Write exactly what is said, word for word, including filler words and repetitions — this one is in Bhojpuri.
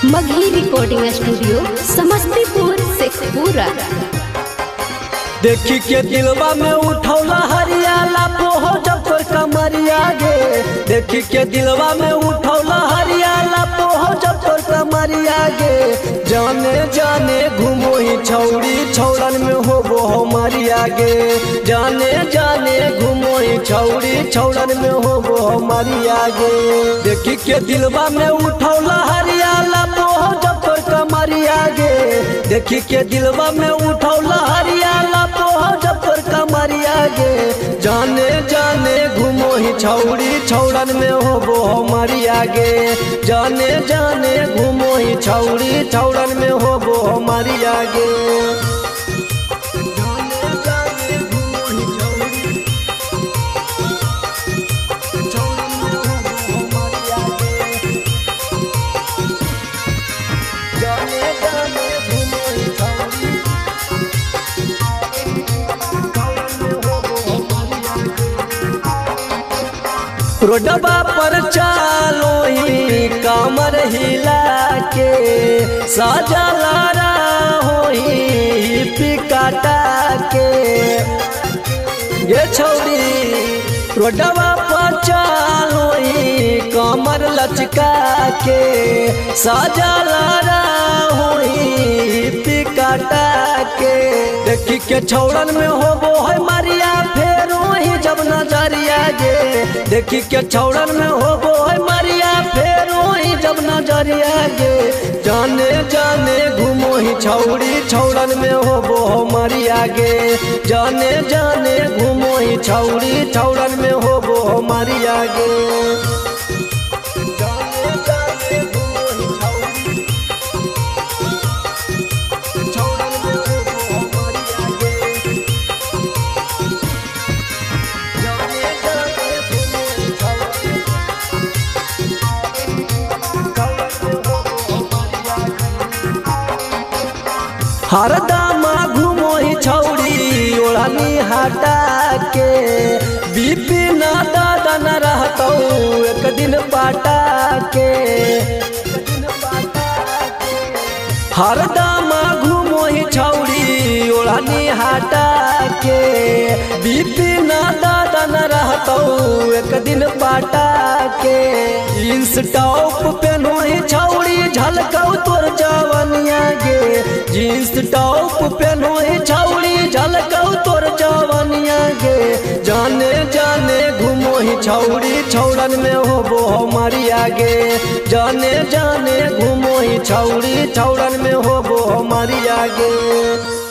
Magahi recording studio Samastipur Sheikhpura. देखी के दिलवा में उठौला हरियाला पोहो जब तोर कमरिया गे। देखी के दिलवा में उठौला हरियाला पोहो जब तोर कमरिया गे। जाने जाने घूमो ही छौड़ी छौड़न में होबो हमारिया गे। जाने जाने घूमो ही छौड़ी छौड़न में होबो हमारिया गे। देखी के दिलवा में उठौला हरियाला पोहो जब तोर कमरिया गे। देखी के दिलवा में उठौला हरियाला पोहो जब तोर कमरिया गे। जाने जाने घूमो ही छौड़ी छौड़न में होबो हमारिया गे। जाने जाने घूमो ही छौड़ी छौड़न में होबो हमारिया गे। रोडबा पर चालो ही कामर हिला के साजा लारा हो ही पिकाटा के। ये छौड़ी रोडबा पर चालो ही कामर लचका के साजा लारा हो ही पिकाटा के। देखी के छौड़न में होबो है मारिया फेरो ही जब नजरिया गे। देखी के छौड़न में होबो है मारिया फेरो ही जब नजरिया गे। जाने जाने घूमो ही छौड़ी छौड़न में होबो हमारिया गे। जाने जाने घूमो ही छौड़ी छौड़न में होबो हमारिया गे। हरदमा घूमो ही छौड़ी ओढ़नी हटा के। बीपी ना दादा न रहतौ एक दिन पाटा के। हरदमा घूमो ही छौड़ी ओढ़नी हटा के। बीपी ना दादा न रहतौ एक दिन पाटा के। जींस टॉप पहनो ही छौड़ी झलकौ तोर जवनिया गे। जींस टॉप पहनो ही छौड़ी झलकौ तोर जवनिया गे। जाने जाने घूमो ही छौड़ी छौड़न में होबो हमारिया गे। जाने जाने घूमो ही छौड़ी छौड़न में होबो हमारिया गे।